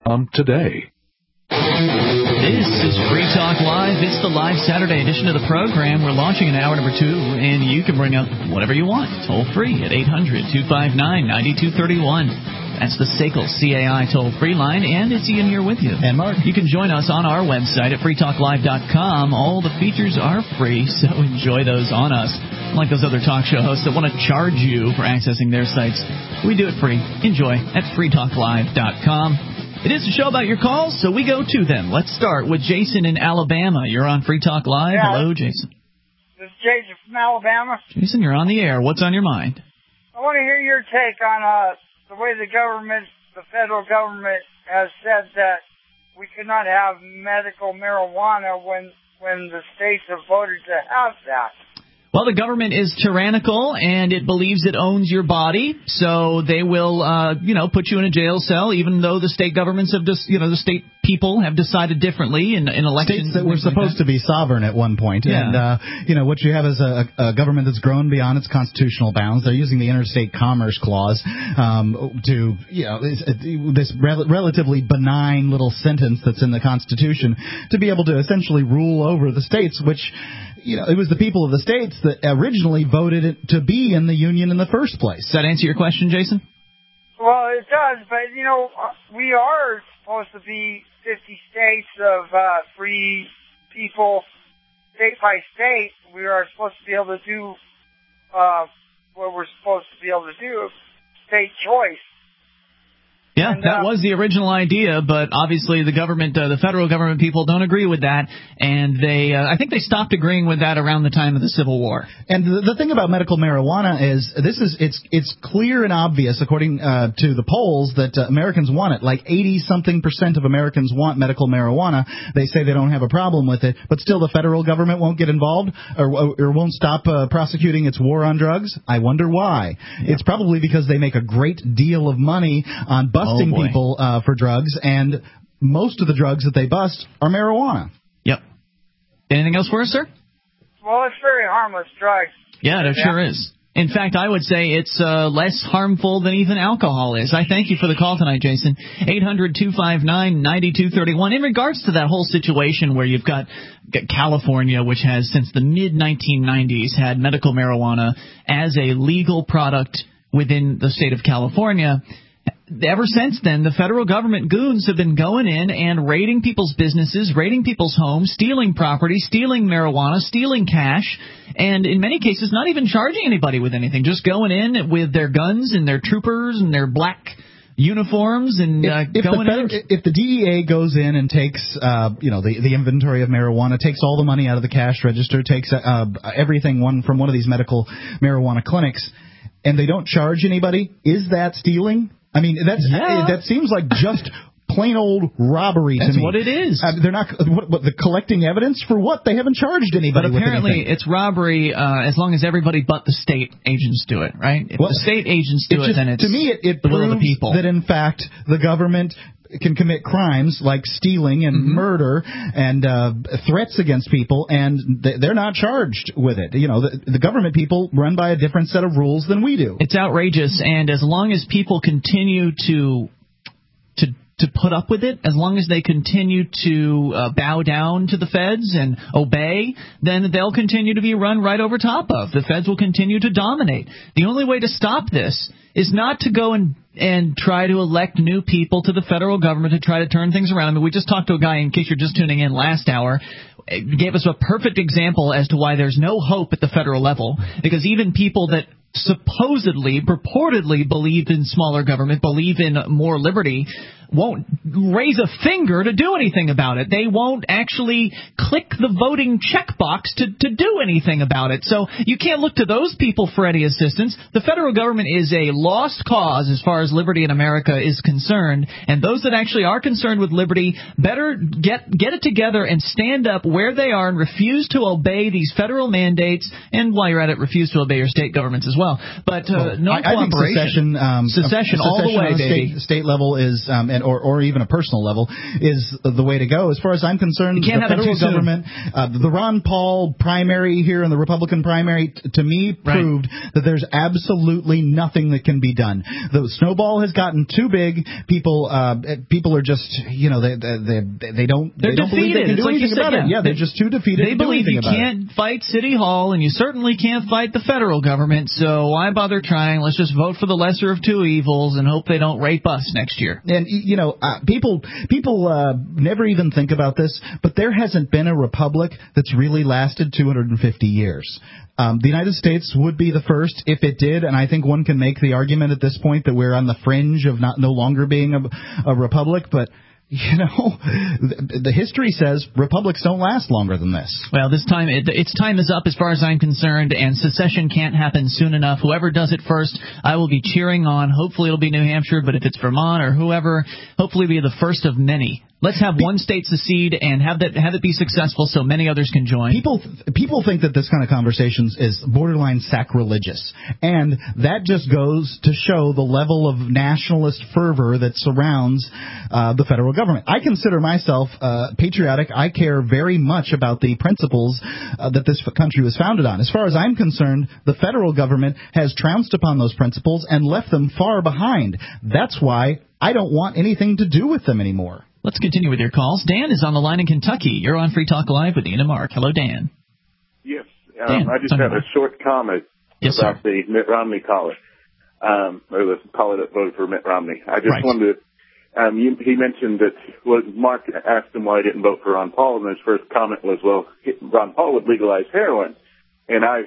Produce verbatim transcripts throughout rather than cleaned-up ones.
com today. This is Free Talk Live. It's the live Saturday edition of the program. We're launching in hour number two, and you can bring up whatever you want, toll free at eight hundred, two five nine, nine two three one. That's the S A C L C A I toll-free line, and it's Ian here with you. And Mark. You can join us on our website at free talk live dot com. All the features are free, so enjoy those on us. Unlike those other talk show hosts that want to charge you for accessing their sites, we do it free. Enjoy at free talk live dot com. It is a show about your calls, so we go to them. Let's start with Jason in Alabama. You're on Free Talk Live. Yeah. Hello, Jason. This is Jason from Alabama. Jason, you're on the air. What's on your mind? I want to hear your take on uh, the way the government, the federal government, has said that we could not have medical marijuana when when the states have voted to have that. Well, the government is tyrannical, and it believes it owns your body, so they will, uh, you know, put you in a jail cell, even though the state governments have just, you know, the state people have decided differently in, in elections. States that were supposed to be sovereign at one point. Yeah. And, uh, you know, what you have is a, a government that's grown beyond its constitutional bounds. They're using the Interstate Commerce Clause um, to, you know, this rel- relatively benign little sentence that's in the Constitution to be able to essentially rule over the states, which, you know, it was the people of the states that originally voted it to be in the Union in the first place. Does that answer your question, Jason? Well, it does, but, you know, we are supposed to be fifty states of uh, free people, state by state. We are supposed to be able to do uh, what we're supposed to be able to do, state choice. Yeah, and, that uh, was the original idea, but obviously the government, uh, the federal government people don't agree with that, and they, uh, I think they stopped agreeing with that around the time of the Civil War. And the, the thing about medical marijuana is this is it's it's clear and obvious, according uh, to the polls, that uh, Americans want it. Like eighty something percent of Americans want medical marijuana. They say they don't have a problem with it, but still the federal government won't get involved or, or won't stop uh, prosecuting its war on drugs. I wonder why. Yeah. It's probably because they make a great deal of money on busting Oh, people uh, for drugs, and most of the drugs that they bust are marijuana. Yep. Anything else for us, sir? Well, it's very harmless drugs. Yeah, it yeah. sure is. In fact, I would say it's uh, less harmful than even alcohol is. I thank you for the call tonight, Jason. eight hundred, two five nine, nine two three one. In regards to that whole situation where you've got California, which has since the mid nineteen nineties had medical marijuana as a legal product within the state of California, ever since then, the federal government goons have been going in and raiding people's businesses, raiding people's homes, stealing property, stealing marijuana, stealing cash, and in many cases not even charging anybody with anything, just going in with their guns and their troopers and their black uniforms and uh, if, if going the federal, in. If the D E A goes in and takes, uh, you know, the, the inventory of marijuana, takes all the money out of the cash register, takes uh, everything one from one of these medical marijuana clinics, and they don't charge anybody, is that stealing? I mean, that's yeah. that seems like just plain old robbery That's to me. what it is. Uh, they're not what, what, the collecting evidence for what? They haven't charged anybody. But apparently, with anything. it's robbery uh, as long as everybody but the state agents do it, right? If well, the state agents do it, just, then it's to me it, it the will of the proves people. That in fact the government can commit crimes like stealing and mm-hmm. murder and uh, threats against people, and they're not charged with it. You know, the, the government people run by a different set of rules than we do. It's outrageous, and as long as people continue to to to put up with it, as long as they continue to uh, bow down to the feds and obey, then they'll continue to be run right over top of. The feds will continue to dominate. The only way to stop this is not to go and and try to elect new people to the federal government to try to turn things around. I mean, we just talked to a guy, in case you're just tuning in, last hour, gave us a perfect example as to why there's no hope at the federal level, because even people that supposedly, purportedly believe in smaller government, believe in more liberty, won't raise a finger to do anything about it. They won't actually click the voting checkbox to, to do anything about it. So you can't look to those people for any assistance. The federal government is a lost cause as far as liberty in America is concerned, and those that actually are concerned with liberty better get get it together and stand up where they are and refuse to obey these federal mandates, and while you're at it, refuse to obey your state governments as well. But uh, well, no I, I think cooperation. secession, um, secession, secession all the way, on a baby. state, state level is, um, and government, or, or even a personal level, is the way to go. As far as I'm concerned, you can't the have federal it too government, uh, the Ron Paul primary here and the Republican primary, t- to me, right. proved that there's absolutely nothing that can be done. The snowball has gotten too big. People, uh, people are just, you know, they they they don't They're they don't defeated. believe they can do It's like anything you said, about yeah. it. Yeah, they're just too defeated. They to do believe anything you about can't it. fight City Hall, and you certainly can't fight the federal government. So why bother trying? Let's just vote for the lesser of two evils and hope they don't rape us next year. And you know, uh, people people uh, never even think about this, but there hasn't been a republic that's really lasted two hundred fifty years. Um, the United States would be the first if it did, and I think one can make the argument at this point that we're on the fringe of not no longer being a, a republic, but you know, the history says republics don't last longer than this. Well, this time, it, its time is up as far as I'm concerned, and secession can't happen soon enough. Whoever does it first, I will be cheering on. Hopefully it'll be New Hampshire, but if it's Vermont or whoever, hopefully it'll be the first of many. Let's have one state secede and have that have it be successful so many others can join. People people think that this kind of conversation is borderline sacrilegious, and that just goes to show the level of nationalist fervor that surrounds uh, the federal government. I consider myself uh, patriotic. I care very much about the principles uh, that this country was founded on. As far as I'm concerned, the federal government has trounced upon those principles and left them far behind. That's why I don't want anything to do with them anymore. Let's continue with your calls. Dan is on the line in Kentucky. You're on Free Talk Live with Ian and Mark. Hello, Dan. Yes. Um, Dan, I just have a short comment yes, about sir. the Mitt Romney caller, um, or the caller that voted for Mitt Romney. I just right. wanted to, um, you, he mentioned that, well, Mark asked him why he didn't vote for Ron Paul, and his first comment was, well, Ron Paul would legalize heroin. And I,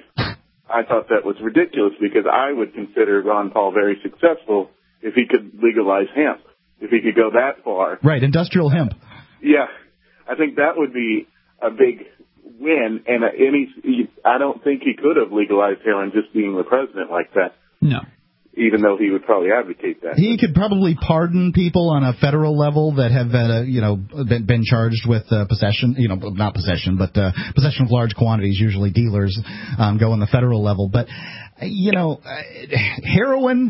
I thought that was ridiculous because I would consider Ron Paul very successful if he could legalize hemp. If he could go that far. Right, industrial hemp. Yeah, I think that would be a big win, and any, I don't think he could have legalized heroin just being the president like that. No. Even though he would probably advocate that. He could probably pardon people on a federal level that have, uh, you know, been, been charged with uh, possession, you know, not possession, but uh, possession of large quantities. Usually dealers um, go on the federal level. But, you know, uh, heroin,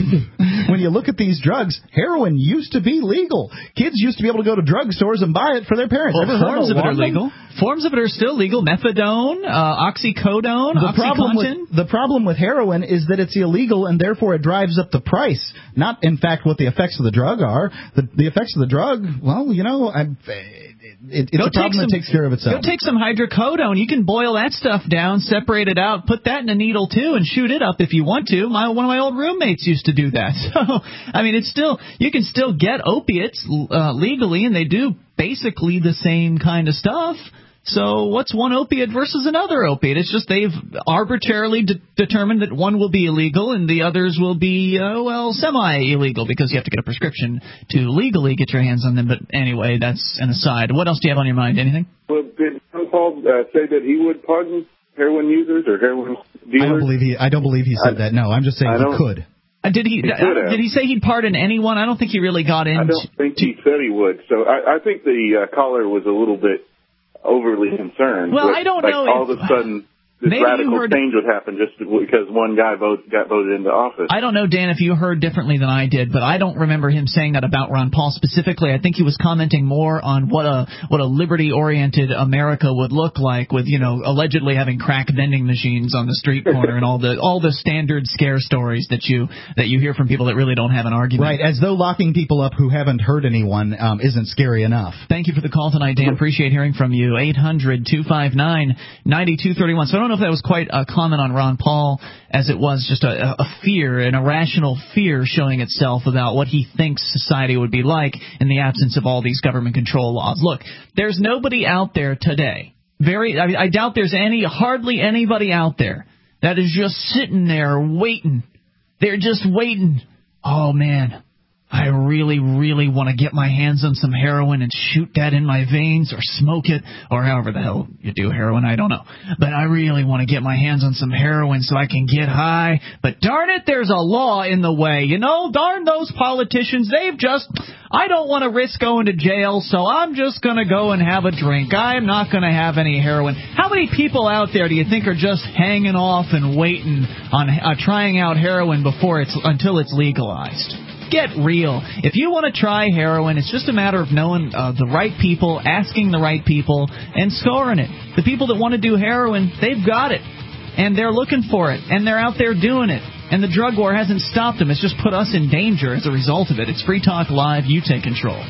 when you look at these drugs, heroin used to be legal. Kids used to be able to go to drugstores and buy it for their parents. Well, forms of it are legal. Forms of it are still legal. Methadone, uh, oxycodone, the OxyContin. Problem with, the problem with heroin is that it's illegal, and therefore it drives up the price. Not, in fact, what the effects of the drug are. The, the effects of the drug, well, you know, I, it, it's Go a problem some, that takes care of itself. Go take some hydrocodone. You can boil that stuff down, separate it out, put that in a needle, too, and shoot it up if you want to. My One of my old roommates used to do that. So, I mean, it's still, you can still get opiates uh, legally, and they do basically the same kind of stuff. So what's one opiate versus another opiate? It's just they've arbitrarily de- determined that one will be illegal and the others will be, uh, well, semi-illegal because you have to get a prescription to legally get your hands on them. But anyway, that's an aside. What else do you have on your mind? Anything? Well, did Ron Paul uh, say that he would pardon heroin users or heroin dealers? I don't believe he. I don't believe he said I, that. No, I'm just saying he could. Uh, did he? he uh, did he say he'd pardon anyone? I don't think he really got into. I don't think he said he would. So I, I think the uh, caller was a little bit overly concerned. Well, but, I don't like, know. All if, of a sudden, this radical heard, change would happen just because one guy vote, got voted into office. I don't know, Dan, if you heard differently than I did, but I don't remember him saying that about Ron Paul specifically. I think he was commenting more on what a what a liberty-oriented America would look like with, you know, allegedly having crack vending machines on the street corner and all the all the standard scare stories that you that you hear from people that really don't have an argument. Right, as though locking people up who haven't hurt anyone um, isn't scary enough. Thank you for the call tonight, Dan. Appreciate hearing from you. eight hundred two five nine nine two three one. So I don't know if that was quite a comment on Ron Paul as it was just a, a fear, an irrational fear showing itself about what he thinks society would be like in the absence of all these government control laws. Look, there's nobody out there today. Very, I, mean, I doubt there's any, hardly anybody out there that is just sitting there waiting. They're just waiting. Oh, man. I really, really want to get my hands on some heroin and shoot that in my veins or smoke it or however the hell you do heroin, I don't know. But I really want to get my hands on some heroin so I can get high. But darn it, there's a law in the way. You know, darn those politicians. They've just, I don't want to risk going to jail, so I'm just going to go and have a drink. I'm not going to have any heroin. How many people out there do you think are just hanging off and waiting on uh, trying out heroin before it's until it's legalized? Get real. If you want to try heroin, it's just a matter of knowing uh, the right people, asking the right people, and scoring it. The people that want to do heroin, they've got it. And they're looking for it. And they're out there doing it. And the drug war hasn't stopped them. It's just put us in danger as a result of it. It's Free Talk Live. You take control.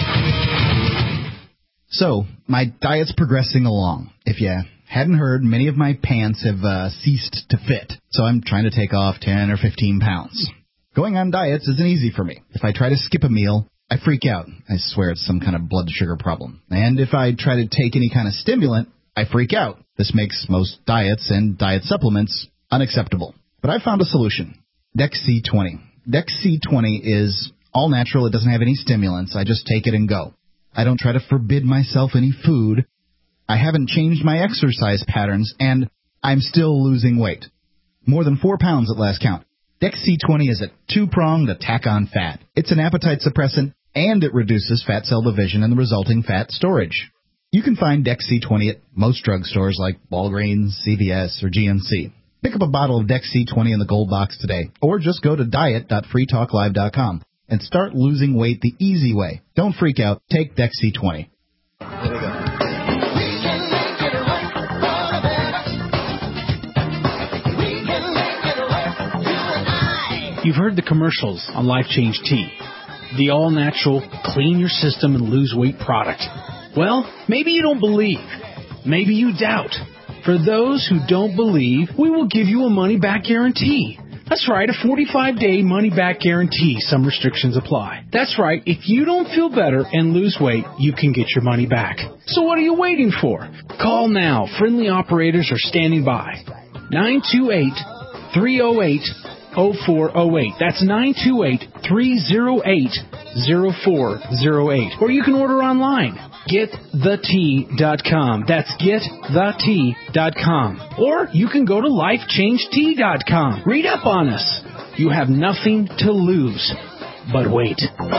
So, my diet's progressing along. If you hadn't heard, many of my pants have uh, ceased to fit. So I'm trying to take off ten or fifteen pounds. Going on diets isn't easy for me. If I try to skip a meal, I freak out. I swear it's some kind of blood sugar problem. And if I try to take any kind of stimulant, I freak out. This makes most diets and diet supplements unacceptable. But I found a solution. Dex C twenty. Dex C twenty is all natural. It doesn't have any stimulants. I just take it and go. I don't try to forbid myself any food. I haven't changed my exercise patterns, and I'm still losing weight. More than four pounds at last count. Dex C twenty is a two-pronged attack on fat. It's an appetite suppressant, and it reduces fat cell division and the resulting fat storage. You can find Dex C twenty at most drugstores like Walgreens, C V S, or G N C. Pick up a bottle of Dex C twenty in the gold box today, or just go to diet dot free talk live dot com and start losing weight the easy way. Don't freak out. Take Dex C twenty. Here we go. You've heard the commercials on Life Change Tea, the all-natural, clean-your-system and lose-weight product. Well, maybe you don't believe. Maybe you doubt. For those who don't believe, we will give you a money-back guarantee. That's right, a forty-five day money-back guarantee. Some restrictions apply. That's right, if you don't feel better and lose weight, you can get your money back. So what are you waiting for? Call now. Friendly operators are standing by. nine two eight, three oh eight, oh four oh eight. That's nine two eight, three oh eight, oh four oh eight. Or you can order online. get the tea dot com. That's get the tea dot com. Or you can go to life change tea dot com. Read up on us. You have nothing to lose. But wait.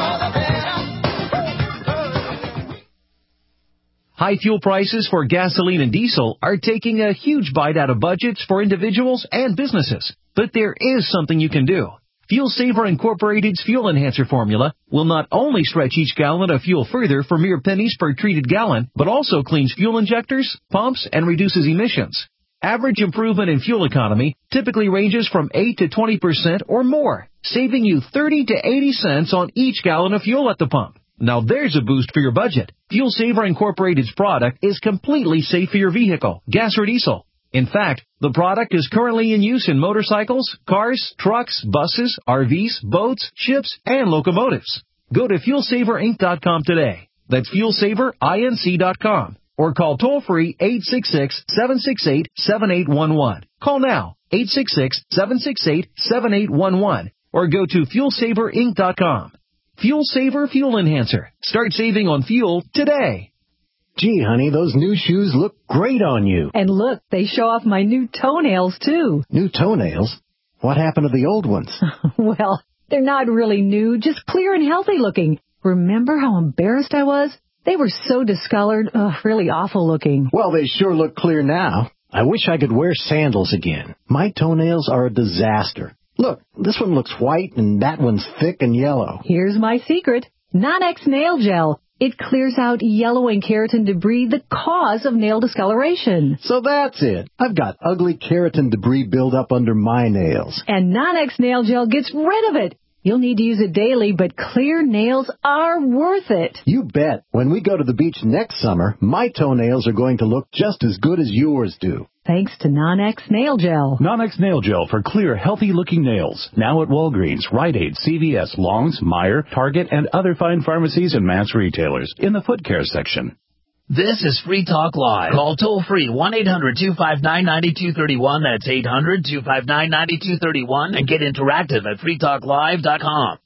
High fuel prices for gasoline and diesel are taking a huge bite out of budgets for individuals and businesses. But there is something you can do. Fuel Saver Incorporated's Fuel Enhancer formula will not only stretch each gallon of fuel further for mere pennies per treated gallon, but also cleans fuel injectors, pumps, and reduces emissions. Average improvement in fuel economy typically ranges from eight to twenty percent or more, saving you thirty to eighty cents on each gallon of fuel at the pump. Now there's a boost for your budget. Fuel Saver Incorporated's product is completely safe for your vehicle, gas or diesel. In fact, the product is currently in use in motorcycles, cars, trucks, buses, R Vs, boats, ships, and locomotives. Go to fuel saver inc dot com today. That's fuel saver inc dot com. Or call toll-free eight six six, seven six eight, seven eight one one. Call now, eight six six, seven six eight, seven eight one one. Or go to fuel saver inc dot com. Fuel Saver Fuel Enhancer. Start saving on fuel today. Gee, honey, those new shoes look great on you. And look, they show off my new toenails, too. New toenails? What happened to the old ones? Well, they're not really new, just clear and healthy looking. Remember how embarrassed I was? They were so discolored, ugh, really awful looking. Well, they sure look clear now. I wish I could wear sandals again. My toenails are a disaster. Look, this one looks white and that one's thick and yellow. Here's my secret. Non-X Nail Gel. It clears out yellow and keratin debris, the cause of nail discoloration. So that's it. I've got ugly keratin debris buildup under my nails. And Non-X Nail Gel gets rid of it. You'll need to use it daily, but clear nails are worth it. You bet. When we go to the beach next summer, my toenails are going to look just as good as yours do. Thanks to Non-X Nail Gel. Non-X Nail Gel for clear, healthy-looking nails. Now at Walgreens, Rite Aid, C V S, Long's, Meijer, Target, and other fine pharmacies and mass retailers in the foot care section. This is Free Talk Live. Call toll-free one eight hundred two five nine nine two three one. That's eight hundred two five nine nine two three one. And get interactive at free talk live dot com.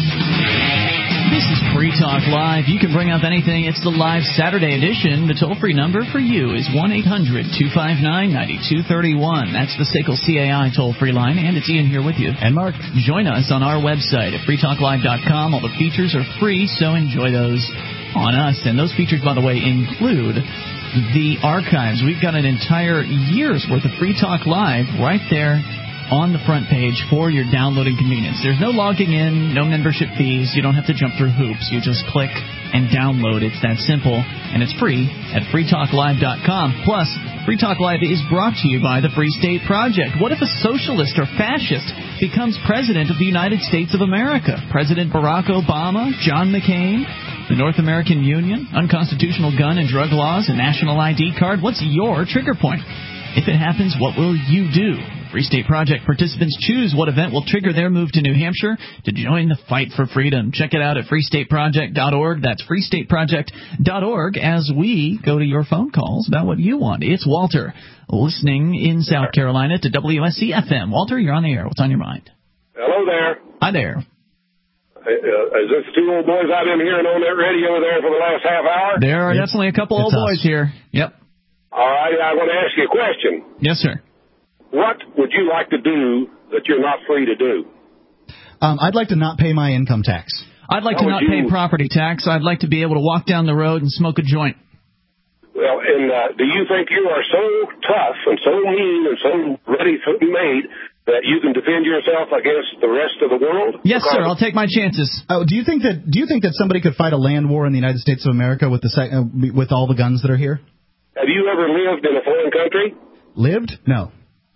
This is Free Talk Live. You can bring up anything. It's the live Saturday edition. The toll-free number for you is one eight hundred two five nine nine two three one. That's the S A C L C A I toll-free line, and it's Ian here with you. And Mark. Join us on our website at free talk live dot com. All the features are free, so enjoy those on us. And those features, by the way, include the archives. We've got an entire year's worth of Free Talk Live right there on the front page for your downloading convenience. There's no logging in, no membership fees. You don't have to jump through hoops. You just click and download. It's that simple, and it's free at free talk live dot com. Plus, Free Talk Live is brought to you by the Free State Project. What if a socialist or fascist becomes president of the United States of America? President Barack Obama, John McCain, the North American Union, unconstitutional gun and drug laws, a national I D card. What's your trigger point? If it happens, what will you do? Free State Project participants choose what event will trigger their move to New Hampshire to join the fight for freedom. Check it out at free state project dot org. That's free state project dot org as we go to your phone calls about what you want. It's Walter, listening in South Carolina to W S C F M. Walter, you're on the air. What's on your mind? Hello there. Hi there. Uh, is this two old boys I've been hearing on that radio there for the last half hour? There are it's, definitely a couple old us. boys here. Yep. All right, I want to ask you a question. Yes, sir. What would you like to do that you're not free to do? Um, I'd like to not pay my income tax. I'd like How to not you... pay property tax. I'd like to be able to walk down the road and smoke a joint. Well, and uh, do you think you are so tough and so mean and so ready to be made that you can defend yourself against the rest of the world? Yes, because... sir. I'll take my chances. Oh, do you think that Do you think that somebody could fight a land war in the United States of America with the sec- uh, with all the guns that are here? Have you ever lived in a foreign country? Lived? No.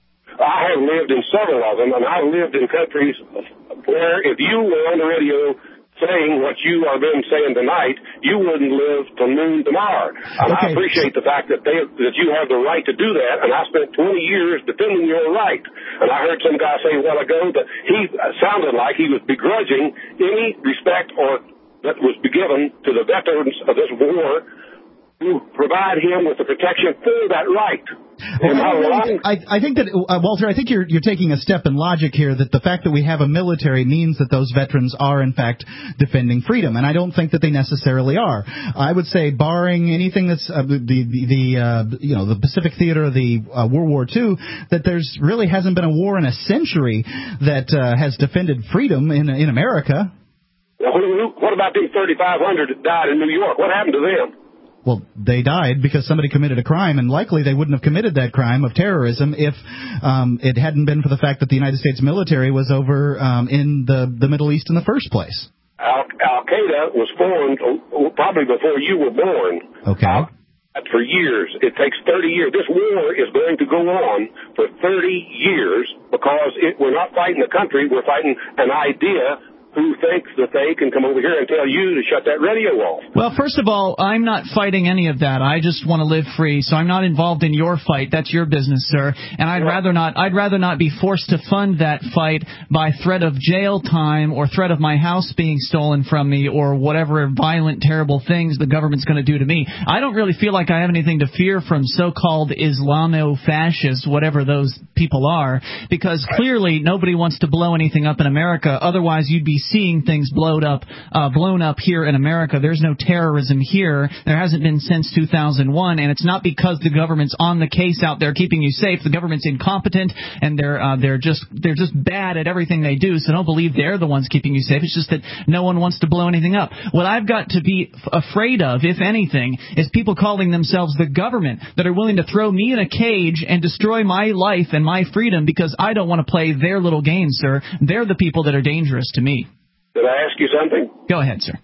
I have lived in several of them, and I've lived in countries where if you were on the radio saying what you have been saying tonight, you wouldn't live till noon tomorrow. And okay. I appreciate the fact that they that you have the right to do that, and I spent twenty years defending your right. And I heard some guy say a while ago that he sounded like he was begrudging any respect or that was given to the veterans of this war to provide him with the protection for that right. Well, I, I think that, uh, Walter, I think you're, you're taking a step in logic here that the fact that we have a military means that those veterans are, in fact, defending freedom. And I don't think that they necessarily are. I would say, barring anything that's uh, the, the, the uh, you know, the Pacific Theater of the uh, World War Two, that there's really hasn't been a war in a century that uh, has defended freedom in, in America. Well, who, who, what about them thirty-five hundred that died in New York? What happened to them? Well, they died because somebody committed a crime, and likely they wouldn't have committed that crime of terrorism if um, it hadn't been for the fact that the United States military was over um, in the, the Middle East in the first place. Al- Al-Qaeda was formed probably before you were born. Okay. Uh, for years. It takes thirty years. This war is going to go on for thirty years because it, we're not fighting a country. We're fighting an idea who thinks that they can come over here and tell you to shut that radio off. Well, first of all, I'm not fighting any of that. I just want to live free, so I'm not involved in your fight. That's your business, sir. And I'd rather not I'd rather not be forced to fund that fight by threat of jail time or threat of my house being stolen from me or whatever violent, terrible things the government's going to do to me. I don't really feel like I have anything to fear from so-called Islamo-fascists, whatever those people are, because clearly nobody wants to blow anything up in America. Otherwise, you'd be seeing things blowed up, uh, blown up here in America. There's no terrorism here. There hasn't been since two thousand one, and it's not because the government's on the case out there keeping you safe. The government's incompetent, and they're uh, they're just they're just bad at everything they do. So don't believe they're the ones keeping you safe. It's just that no one wants to blow anything up. What I've got to be f- afraid of, if anything, is people calling themselves the government that are willing to throw me in a cage and destroy my life and my freedom because I don't want to play their little game, sir. They're the people that are dangerous to me. Did I ask you something? Go ahead, sir.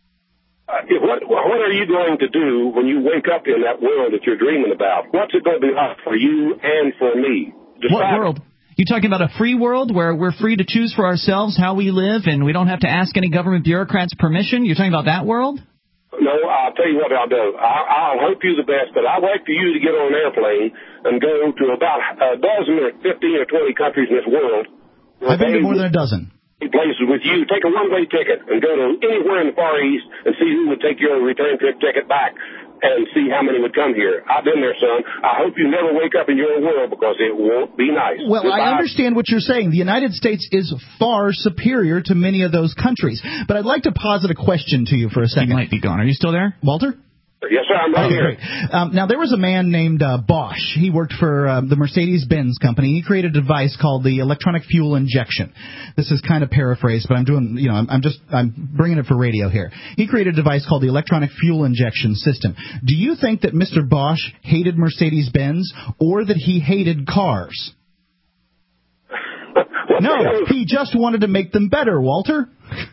Uh, what, what are you going to do when you wake up in that world that you're dreaming about? What's it going to be like for you and for me? Decide. What world? You talking about a free world where we're free to choose for ourselves how we live and we don't have to ask any government bureaucrats permission? You're talking about that world? No, I'll tell you what I'll do. I'll, I'll hope you the best, but I'd like for you to get on an airplane and go to about a dozen or fifteen or twenty countries in this world. I've been to more than a dozen. Places with you, take a one-way ticket and go to anywhere in the Far East and see who would take your return trip ticket back and see how many would come here. I've been there, son. I hope you never wake up in your world because it won't be nice. Well, Goodbye. I understand what you're saying. The United States is far superior to many of those countries. But I'd like to posit a question to you for a second. You might be gone. Are you still there, Walter? Yes, sir, I'm right oh, here. Great. Um, now, there was a man named uh, Bosch. He worked for uh, the Mercedes-Benz company. He created a device called the electronic fuel injection. This is kind of paraphrased, but I'm doing, you know, I'm, I'm just, I'm bringing it for radio here. He created a device called the electronic fuel injection system. Do you think that Mister Bosch hated Mercedes-Benz or that he hated cars? No, he just wanted to make them better, Walter.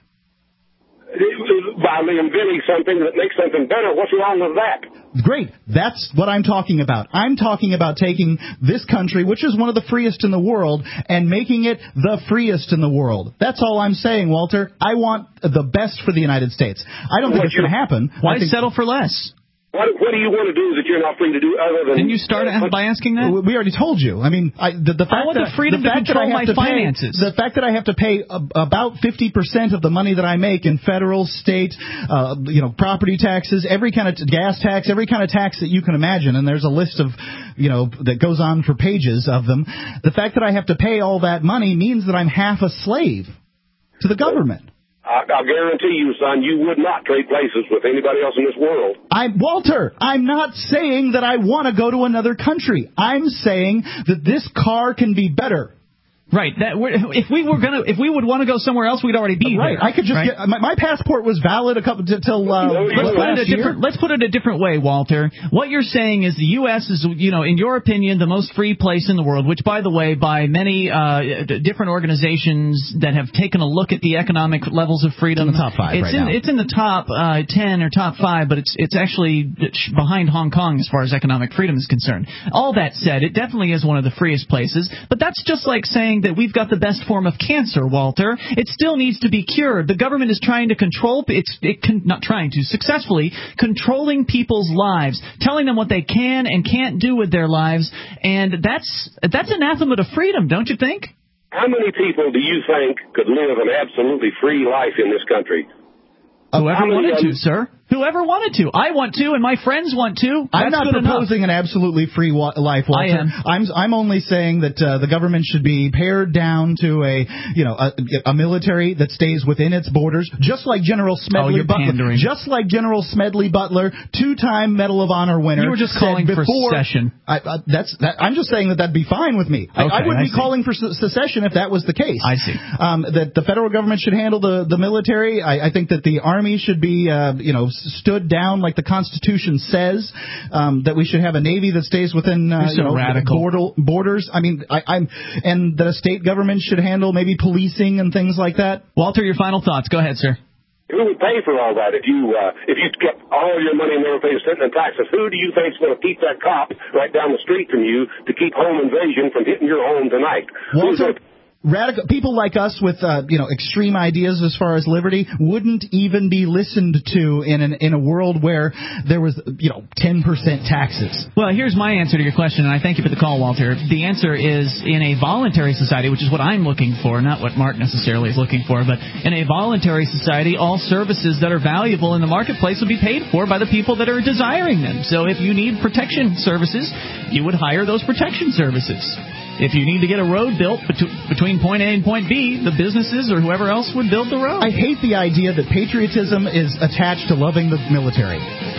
By inventing something that makes something better, what's wrong with that? Great. That's what I'm talking about. I'm talking about taking this country, which is one of the freest in the world, and making it the freest in the world. That's all I'm saying, Walter. I want the best for the United States. I don't think it's going to happen. Why think, settle for less? What, what do you want to do that you're not free to do other than... Didn't you start uh, by asking that? We already told you. I mean, I, the, the fact I want that, the freedom the to fact control that I have my to finances. Pay, the fact that I have to pay a, about fifty percent of the money that I make in federal, state, uh, you know, property taxes, every kind of t- gas tax, every kind of tax that you can imagine, and there's a list of, you know, that goes on for pages of them. The fact that I have to pay all that money means that I'm half a slave to the government. I, I guarantee you, son, you would not trade places with anybody else in this world. I, Walter, I'm not saying that I want to go to another country. I'm saying that this car can be better. Right. That we're, if we were gonna, if we would want to go somewhere else, we'd already be right. there. I could just right? get my, my passport was valid a couple till uh, no, let's put it a year. different. Let's put it a different way, Walter. What you're saying is the U S is, you know, in your opinion, the most free place in the world. Which, by the way, by many uh, different organizations that have taken a look at the economic levels of freedom, it's in the top five it's right in, now. It's in the top uh, ten or top five, but it's it's actually behind Hong Kong as far as economic freedom is concerned. All that said, it definitely is one of the freest places. But that's just like saying that we've got the best form of cancer, Walter. It still needs to be cured. The government is trying to control, it's it can, not trying to, successfully controlling people's lives, telling them what they can and can't do with their lives, and that's that's anathema to freedom, don't you think? How many people do you think could live an absolutely free life in this country? Whoever wanted to, sir. Whoever wanted to. I want to, and my friends want to. That's I'm not proposing enough. an absolutely free wa- life, Walter. I am. I'm, I'm only saying that uh, the government should be pared down to a, you know, a, a military that stays within its borders, just like General Smedley oh, Butler. Pandering. Just like General Smedley Butler, two-time Medal of Honor winner. You were just calling before, for secession. I, uh, that's. That, I'm just saying that that'd be fine with me. I, okay, I wouldn't I be see. calling for se- secession if that was the case. I see. Um, that the federal government should handle the the military. I, I think that the Army should be, uh, you know, stood down like the Constitution says, um, that we should have a Navy that stays within uh, so you know, radical. border, borders. I mean, I, I'm, and the state government should handle maybe policing and things like that. Walter, your final thoughts. Go ahead, sir. Who would pay for all that if you uh, if you kept all your money and never paid a cent in taxes? Who do you think is going to keep that cop right down the street from you to keep home invasion from hitting your home tonight? Walter, radical people like us with uh, you know extreme ideas as far as liberty wouldn't even be listened to in an in a world where there was you know ten percent taxes. Well, here's my answer to your question, and I thank you for the call, Walter. The answer is in a voluntary society, which is what I'm looking for, not what Mark necessarily is looking for, but in a voluntary society, all services that are valuable in the marketplace will be paid for by the people that are desiring them. So if you need protection services, you would hire those protection services. If you need to get a road built between point A and point B, the businesses or whoever else would build the road. I hate the idea that patriotism is attached to loving the military.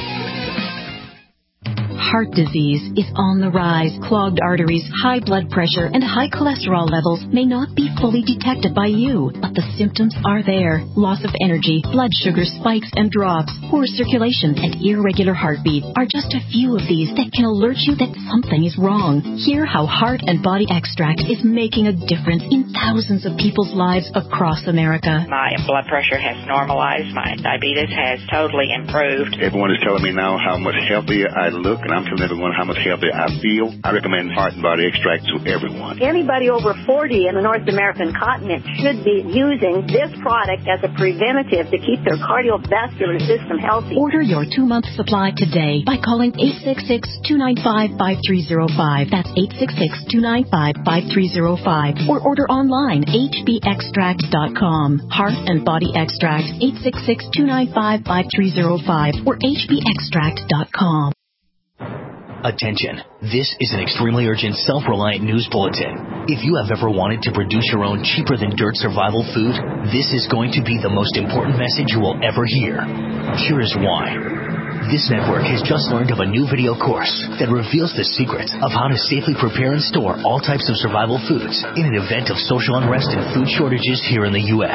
Heart disease is on the rise. Clogged arteries, high blood pressure, and high cholesterol levels may not be fully detected by you, but the symptoms are there. Loss of energy, blood sugar spikes and drops, poor circulation, and irregular heartbeat are just a few of these that can alert you that something is wrong. Hear how Heart and Body Extract is making a difference in thousands of people's lives across America. My blood pressure has normalized. My diabetes has totally improved. Everyone is telling me now how much healthier I look, and I'm telling everyone how much healthier I feel. I recommend Heart and Body Extract to everyone. Anybody over forty in the North American continent should be using this product as a preventative to keep their cardiovascular system healthy. Order your two-month supply today by calling eight six six, two nine five, five three zero five. That's eight six six, two nine five, five three zero five. Or order online, h b extract dot com. Heart and Body Extract, eight six six, two nine five, five three zero five or h b extract dot com. Attention. This is an extremely urgent, self-reliant news bulletin. If you have ever wanted to produce your own cheaper-than-dirt survival food, this is going to be the most important message you will ever hear. Here is why. This network has just learned of a new video course that reveals the secret of how to safely prepare and store all types of survival foods in an event of social unrest and food shortages here in the U S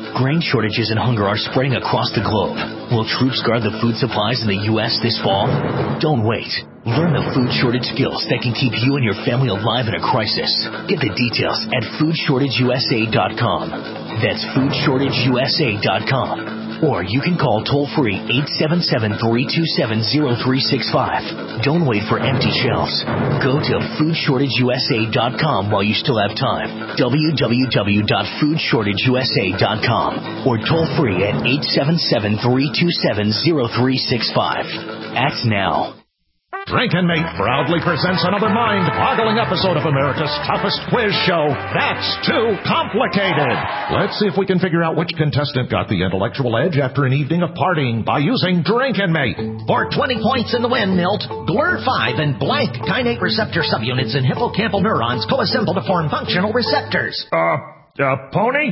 Grain shortages and hunger are spreading across the globe. Will troops guard the food supplies in the U S this fall? Don't wait. Learn the food shortage skills that can keep you and your family alive in a crisis. Get the details at food shortage u s a dot com. That's food shortage u s a dot com. Or you can call toll-free eight seven seven, three two seven, zero three six five. Don't wait for empty shelves. Go to food shortage u s a dot com while you still have time. w w w dot food shortage u s a dot com. Or toll-free at eight seven seven, three two seven, zero three six five. Act now. Drink and Mate proudly presents another mind-boggling episode of America's toughest quiz show, That's Too Complicated. Let's see if we can figure out which contestant got the intellectual edge after an evening of partying by using Drink and Mate. For twenty points in the win, Milt, G L R five and blank kainate receptor subunits in hippocampal neurons coassemble to form functional receptors. Uh, uh, pony?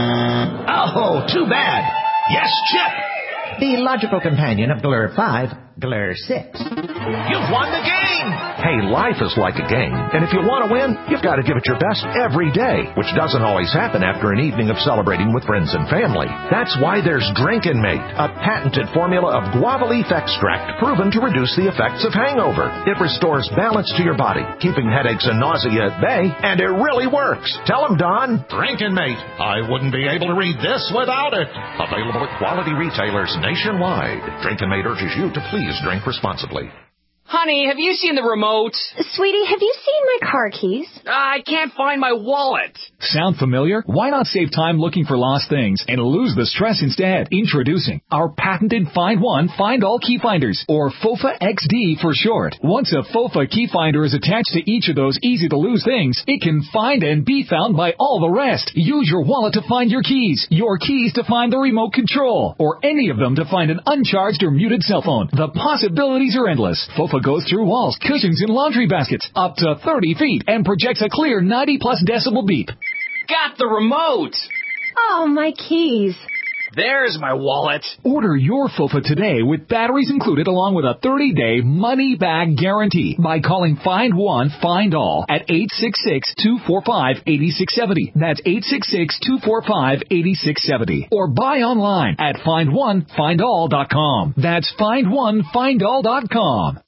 Oh, too bad. Yes, Chip. The logical companion of G L R five, G L R six. You've won the game! Hey, life is like a game, and if you want to win, you've got to give it your best every day, which doesn't always happen after an evening of celebrating with friends and family. That's why there's Drink and Mate, a patented formula of guava leaf extract proven to reduce the effects of hangover. It restores balance to your body, keeping headaches and nausea at bay, and it really works. Tell them, Don. Drink and Mate. I wouldn't be able to read this without it. Available at quality retailers nationwide. Drink and Mate urges you to please drink responsibly. Honey, have you seen the remote? Sweetie, have you seen my car keys? I can't find my wallet. Sound familiar? Why not save time looking for lost things and lose the stress instead? Introducing our patented Find One, Find All Key Finders, or FOFA X D for short. Once a FOFA key finder is attached to each of those easy-to-lose things, it can find and be found by all the rest. Use your wallet to find your keys, your keys to find the remote control, or any of them to find an uncharged or muted cell phone. The possibilities are endless. FOFA goes through walls, cushions, and laundry baskets up to thirty feet and projects a clear ninety plus decibel beep. Got the remote! Oh, my keys. There's my wallet. Order your FOFA today with batteries included along with a thirty-day money-back guarantee by calling Find One, Find All at eight six six, two four five, eight six seven zero. That's eight six six, two four five, eight six seven zero. Or buy online at find one find all dot com. That's find one find all dot com.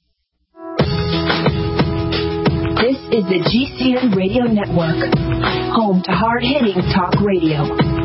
This is the G C N Radio Network, home to hard-hitting talk radio.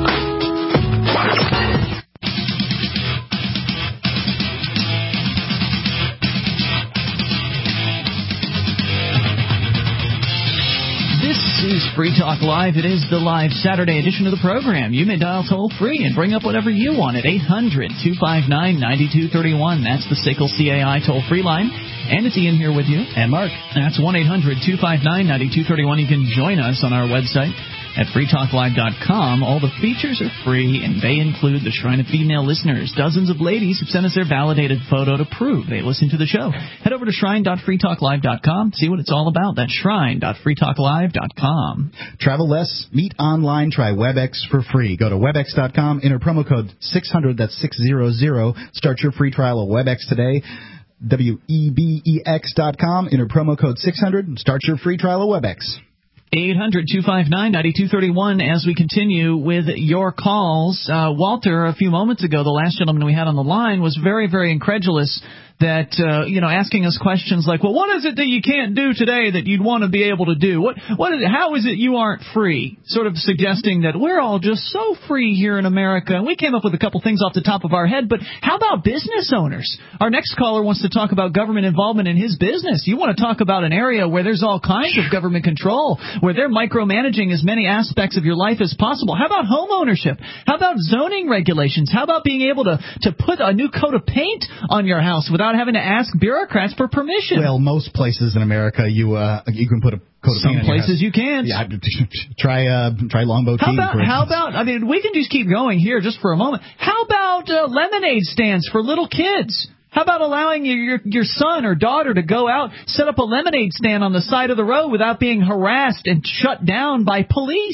This is Free Talk Live. It is the live Saturday edition of the program. You may dial toll-free and bring up whatever you want at eight hundred, two five nine, nine two three one. That's the S A C L C A I toll-free line. And it's Ian here with you. And Mark. That's one eight hundred, two five nine, nine two three one. You can join us on our website at free talk live dot com. All the features are free, and they include the Shrine of Female Listeners. Dozens of ladies have sent us their validated photo to prove they listen to the show. Head over to shrine dot free talk live dot com. See what it's all about. That's shrine dot free talk live dot com. Travel less, meet online, try WebEx for free. Go to webex dot com, enter promo code six hundred, that's six hundred. Start your free trial of WebEx today. W E B E X dot com, enter promo code six hundred, and start your free trial of WebEx. eight hundred, two five nine, nine two three one as we continue with your calls. Uh, Walter, a few moments ago, the last gentleman we had on the line, was very, very incredulous that, uh, you know, asking us questions like, well, what is it that you can't do today that you'd want to be able to do? What, what is it, how is it you aren't free? Sort of suggesting that we're all just so free here in America. And we came up with a couple things off the top of our head, but how about business owners? Our next caller wants to talk about government involvement in his business. You want to talk about an area where there's all kinds of government control, where they're micromanaging as many aspects of your life as possible. How about home ownership? How about zoning regulations? How about being able to, to put a new coat of paint on your house without having to ask bureaucrats for permission? Well, most places in America, you uh, you can put a coat of Some paint on places your house. you can't. Yeah, try uh, try Longbow How Key, about, for how instance. about, I mean, we can just keep going here just for a moment. How about uh, lemonade stands for little kids? How about allowing your, your your son or daughter to go out, set up a lemonade stand on the side of the road without being harassed and shut down by police?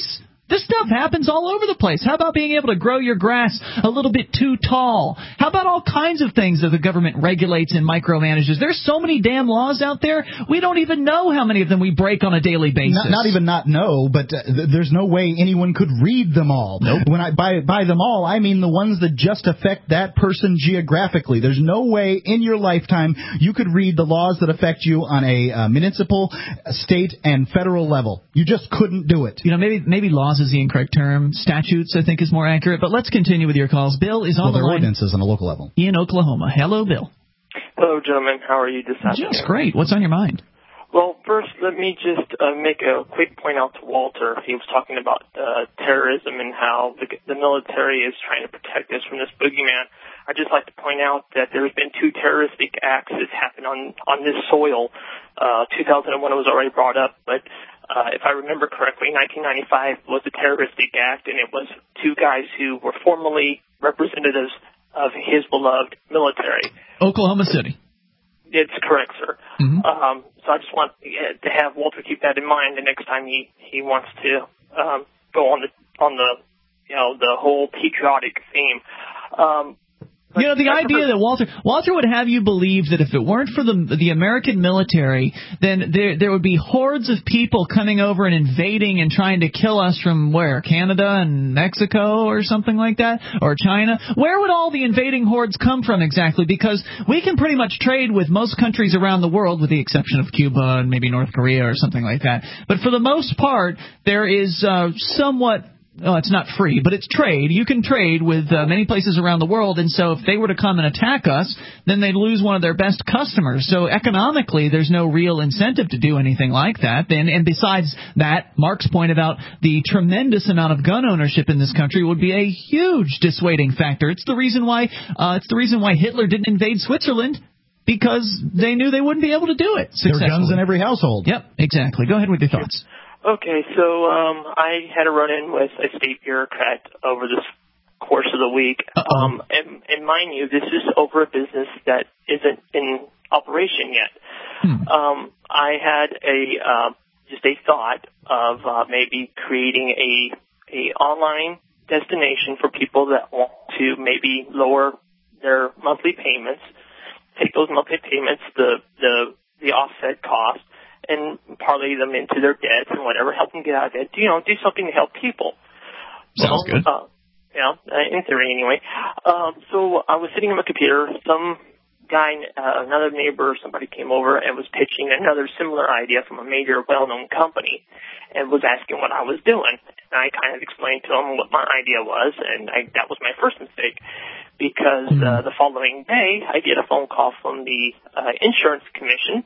This stuff happens all over the place. How about being able to grow your grass a little bit too tall? How about all kinds of things that the government regulates and micromanages? There's so many damn laws out there, we don't even know how many of them we break on a daily basis. Not, not even not know, but uh, th- there's no way anyone could read them all. Nope. When I by, by them all, I mean the ones that just affect that person geographically. There's no way in your lifetime you could read the laws that affect you on a uh, municipal, state, and federal level. You just couldn't do it. You know, maybe maybe laws is the incorrect term. Statutes, I think, is more accurate. But let's continue with your calls. Bill is on well, the there line. are ordinances on a local level. In Oklahoma. Hello, Bill. Hello, gentlemen. How are you this afternoon? Just great. What's on your mind? Well, first, let me just uh, make a quick point out to Walter. He was talking about uh, terrorism and how the, the military is trying to protect us from this boogeyman. I'd just like to point out that there's been two terroristic acts that happened on, on this soil. Uh, two thousand one was already brought up, but uh, if I remember correctly, nineteen ninety-five was a terroristic act, and it was two guys who were formerly representatives of his beloved military. Oklahoma City. It's correct, sir. Mm-hmm. Um, so I just want to have Walter keep that in mind the next time he, he wants to um, go on the on the you know the whole patriotic theme. Um, You know, the idea that Walter Walter would have you believe that if it weren't for the the American military, then there there would be hordes of people coming over and invading and trying to kill us from where? Canada and Mexico or something like that? Or China? Where would all the invading hordes come from exactly? Because we can pretty much trade with most countries around the world, with the exception of Cuba and maybe North Korea or something like that. But for the most part, there is uh, somewhat... Oh, it's not free, but it's trade. You can trade with uh, many places around the world, and so if they were to come and attack us, then they'd lose one of their best customers. So economically, there's no real incentive to do anything like that. And, and besides that, Mark's point about the tremendous amount of gun ownership in this country would be a huge dissuading factor. It's the reason why uh, it's the reason why Hitler didn't invade Switzerland, because they knew they wouldn't be able to do it successfully. There are guns in every household. Yep, exactly. Go ahead with your thoughts. Okay, so um, I had a run-in with a state bureaucrat over this course of the week. Um, and, and mind you, this is over a business that isn't in operation yet. Hmm. Um, I had a uh, just a thought of uh, maybe creating a a online destination for people that want to maybe lower their monthly payments, take those monthly payments, the the the offset cost, and parlay them into their debts and whatever, help them get out of debt. You know, do something to help people. Sounds well, good. Uh, yeah, in theory anyway. Um, so I was sitting on my computer. Some guy, uh, another neighbor or somebody came over and was pitching another similar idea from a major well-known company and was asking what I was doing. And I kind of explained to him what my idea was, and I, that was my first mistake because uh, the following day I get a phone call from the uh, insurance commission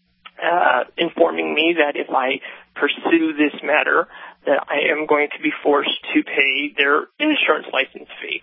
Uh, informing me that if I pursue this matter, that I am going to be forced to pay their insurance license fee.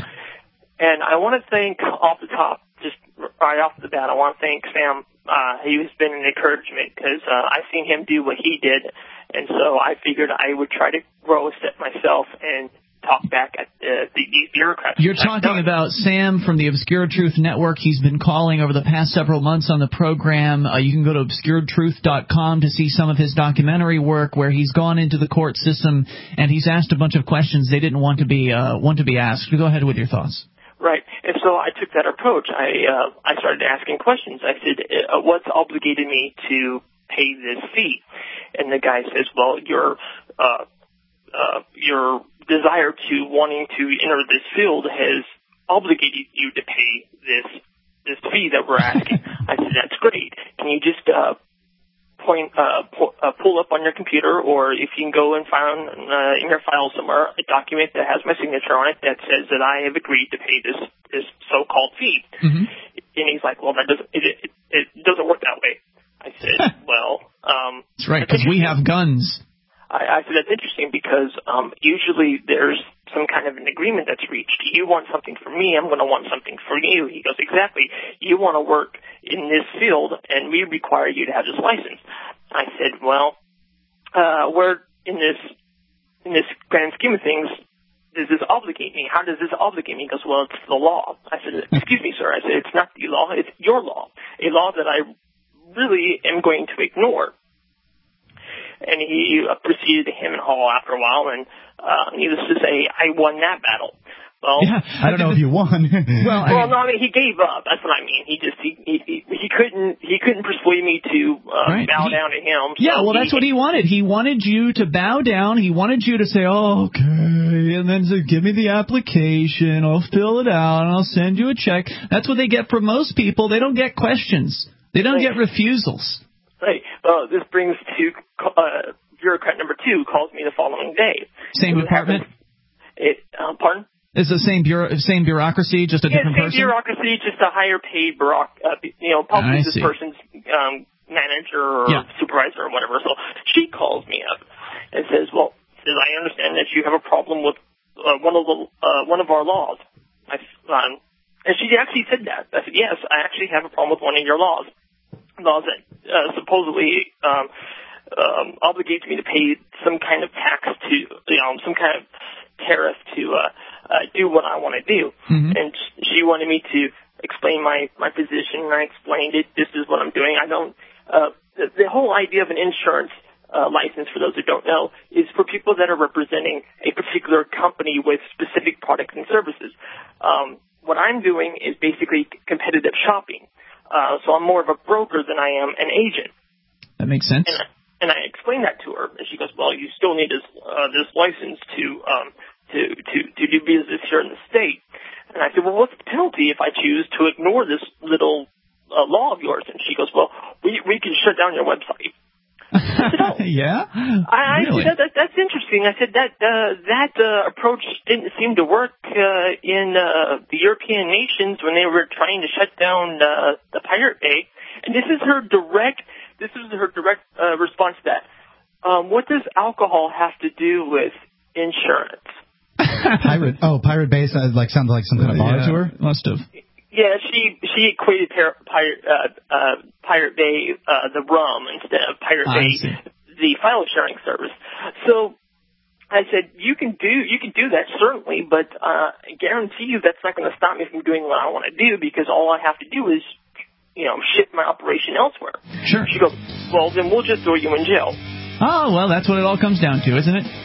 And I want to thank, off the top, just right off the bat, I want to thank Sam. Uh, he has been an encouragement because uh, I've seen him do what he did, and so I figured I would try to grow a step myself and talk back at uh, the, these bureaucrats. You're talking about Sam from the Obscure Truth Network. He's been calling over the past several months on the program. Uh, you can go to obscure truth dot com to see some of his documentary work where he's gone into the court system and he's asked a bunch of questions they didn't want to be uh, want to be asked. Go ahead with your thoughts. Right, and so I took that approach. I uh, I started asking questions. I said, uh, "What's obligated me to pay this fee?" And the guy says, "Well, your uh, uh, your desire to wanting to enter this field has obligated you to pay this this fee that we're asking." I said, "That's great. Can you just uh, point uh, pu- uh, pull up on your computer, or if you can go and find uh, in your file somewhere a document that has my signature on it that says that I have agreed to pay this this so-called fee?" Mm-hmm. And he's like, "Well, that doesn't it, it, it doesn't work that way." I said, "Well, um, that's right, because we have guns." I, I said, that's interesting because um, usually there's some kind of an agreement that's reached. You want something from me, I'm going to want something from you. He goes, exactly. You want to work in this field, and we require you to have this license. I said, well, uh, where in this in this grand scheme of things does this obligate me? How does this obligate me? He goes, well, it's the law. I said, excuse me, sir. I said, it's not the law. It's your law, a law that I really am going to ignore. and he uh, proceeded to hem and haw after a while, and uh, needless to say, I won that battle. Well, yeah, I don't know if you won. well, I well, no, I mean he gave up. That's what I mean. He just he he, he couldn't he couldn't persuade me to uh, right. bow he, down to him. So yeah, well, he, that's what he wanted. He wanted you to bow down. He wanted you to say, oh, "Okay," and then say, "Give me the application. I'll fill it out, and I'll send you a check." That's what they get from most people. They don't get questions. They don't right. get refusals. Right. Well, this brings to uh, bureaucrat number two calls me the following day. Same department. It uh, pardon. Is the same bureau, same bureaucracy, just a yeah, different same person? bureaucracy, just a higher paid bureauc. Uh, you know, probably this person's um, manager or yeah. supervisor or whatever. So she calls me up and says, "Well, says I understand that you have a problem with uh, one of the uh, one of our laws." I, um, and she actually said that. I said, "Yes, I actually have a problem with one of your laws, laws that uh, supposedly um, um, obligates me to pay some kind of tax to, you know, some kind of tariff to." Uh, Uh, do what I want to do. Mm-hmm. And she wanted me to explain my, my position, and I explained it. This is what I'm doing. I don't, uh, the, the whole idea of an insurance uh, license, for those who don't know, is for people that are representing a particular company with specific products and services. Um, what I'm doing is basically competitive shopping. Uh, so I'm more of a broker than I am an agent. That makes sense. And, and I explained that to her, and she goes, well, you still need this, uh, this license to, um, To, to, to do business here in the state. And I said, well, what's the penalty if I choose to ignore this little uh, law of yours? And she goes, well, we we can shut down your website. I said, oh. yeah? I, really? I said, that, that, that's interesting. I said, that uh, that uh, approach didn't seem to work uh, in uh, the European nations when they were trying to shut down uh, the Pirate Bay. And this is her direct, this is her direct uh, response to that. Um, what does alcohol have to do with insurance? Pirate, oh, Pirate Bay sounds like sounds like some kind of bar yeah, to her. Must have. Yeah, she she equated Pirate uh, uh, Pirate Bay uh, the rum instead of Pirate I Bay see. the file sharing service. So I said, you can do you can do that certainly, but uh, I guarantee you that's not going to stop me from doing what I want to do, because all I have to do is, you know, shift my operation elsewhere. Sure. She goes, well, then we'll just throw you in jail. Oh, well, that's what it all comes down to, isn't it?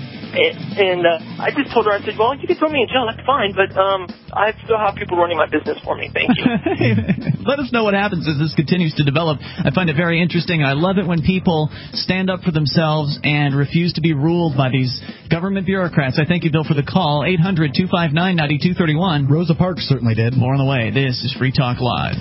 And, and uh, I just told her, I said, well, you can throw me in jail, that's fine, but um, I still have people running my business for me. Thank you. Let us know what happens as this continues to develop. I find it very interesting. I love it when people stand up for themselves and refuse to be ruled by these government bureaucrats. I thank you, Bill, for the call. eight hundred two five nine nine two three one. Rosa Parks certainly did. More on the way. This is Free Talk Live.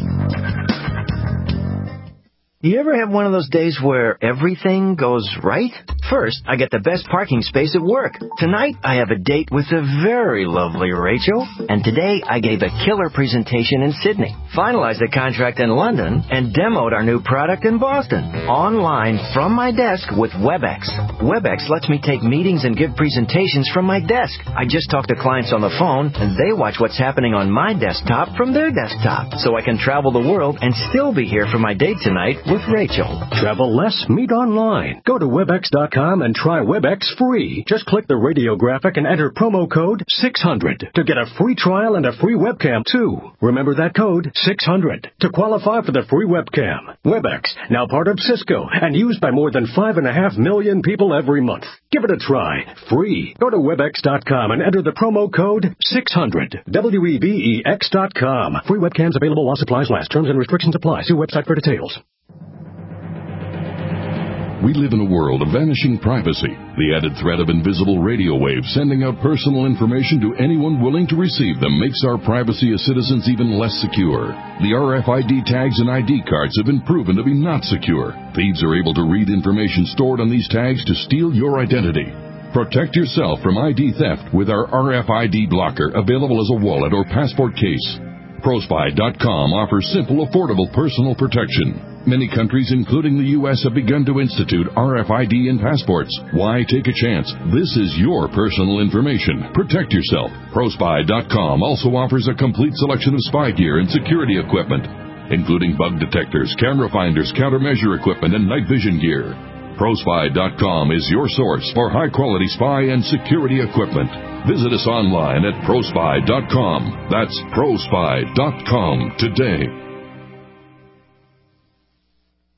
You ever have one of those days where everything goes right? First, I get the best parking space at work. Tonight, I have a date with the very lovely Rachel. And today, I gave a killer presentation in Sydney, finalized a contract in London, and demoed our new product in Boston. Online from my desk with WebEx. WebEx lets me take meetings and give presentations from my desk. I just talk to clients on the phone, and they watch what's happening on my desktop from their desktop. So I can travel the world and still be here for my date tonight with Rachel. Travel less, meet online. Go to webex dot com and try WebEx free. Just click the radio graphic and enter promo code six hundred to get a free trial and a free webcam, too. Remember that code, six hundred, to qualify for the free webcam. WebEx, now part of Cisco and used by more than five and a half million people every month. Give it a try. Free. Go to webex dot com and enter the promo code six hundred. W E B E X dot com. Free webcams available while supplies last. Terms and restrictions apply. See website for details. We live in a world of vanishing privacy, the added threat of invisible radio waves sending out personal information to anyone willing to receive them makes our privacy as citizens even less secure. The R F I D tags and I D cards have been proven to be not secure. Thieves are able to read information stored on these tags to steal your identity. Protect yourself from I D theft with our R F I D blocker, available as a wallet or passport case. ProSpy dot com offers simple, affordable personal protection. Many countries, including the U S, have begun to institute R F I D in passports. Why take a chance? This is your personal information. Protect yourself. ProSpy dot com also offers a complete selection of spy gear and security equipment, including bug detectors, camera finders, countermeasure equipment, and night vision gear. ProSpy dot com is your source for high-quality spy and security equipment. Visit us online at ProSpy dot com. That's ProSpy dot com today.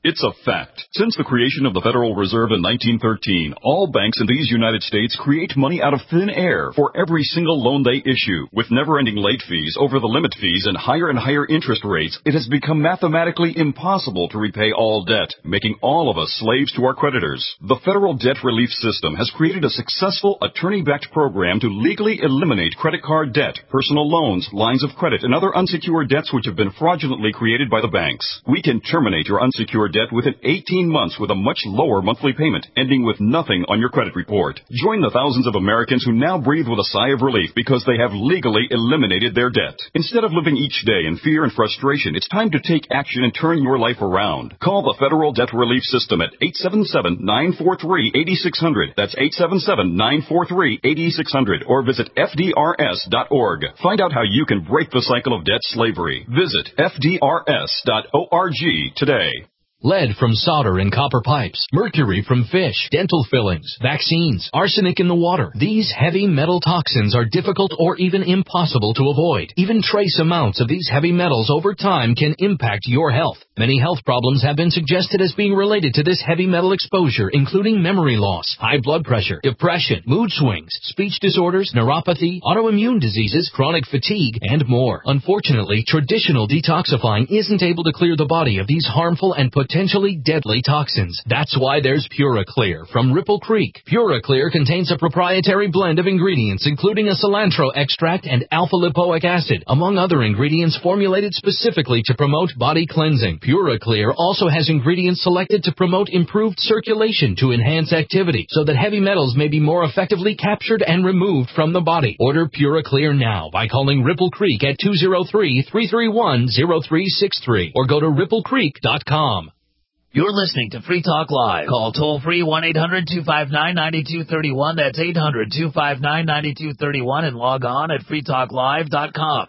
It's a fact. Since the creation of the Federal Reserve in nineteen thirteen, all banks in these United States create money out of thin air for every single loan they issue. With never-ending late fees, over-the-limit fees, and higher and higher interest rates, it has become mathematically impossible to repay all debt, making all of us slaves to our creditors. The Federal Debt Relief System has created a successful attorney-backed program to legally eliminate credit card debt, personal loans, lines of credit, and other unsecured debts which have been fraudulently created by the banks. We can terminate your unsecured debt within eighteen months with a much lower monthly payment, ending with nothing on your credit report. Join the thousands of Americans who now breathe with a sigh of relief because they have legally eliminated their debt. Instead of living each day in fear and frustration, it's time to take action and turn your life around. Call the Federal Debt Relief System at eight seven seven, nine four three, eight six zero zero. That's eight seven seven, nine four three, eight six zero zero. Or visit F D R S dot org. Find out how you can break the cycle of debt slavery. Visit F D R S dot org today. Lead from solder and copper pipes, mercury from fish, dental fillings, vaccines, arsenic in the water. These heavy metal toxins are difficult or even impossible to avoid. Even trace amounts of these heavy metals over time can impact your health. Many health problems have been suggested as being related to this heavy metal exposure, including memory loss, high blood pressure, depression, mood swings, speech disorders, neuropathy, autoimmune diseases, chronic fatigue, and more. Unfortunately, traditional detoxifying isn't able to clear the body of these harmful and potential potentially deadly toxins. That's why there's PuraClear from Ripple Creek. PuraClear contains a proprietary blend of ingredients, including a cilantro extract and alpha-lipoic acid, among other ingredients formulated specifically to promote body cleansing. PuraClear also has ingredients selected to promote improved circulation to enhance activity, so that heavy metals may be more effectively captured and removed from the body. Order PuraClear now by calling Ripple Creek at two oh three, three three one, oh three six three or go to ripple creek dot com. You're listening to Free Talk Live. Call toll-free one eight hundred two five nine nine two three one. That's eight hundred two five nine nine two three one and log on at free talk live dot com.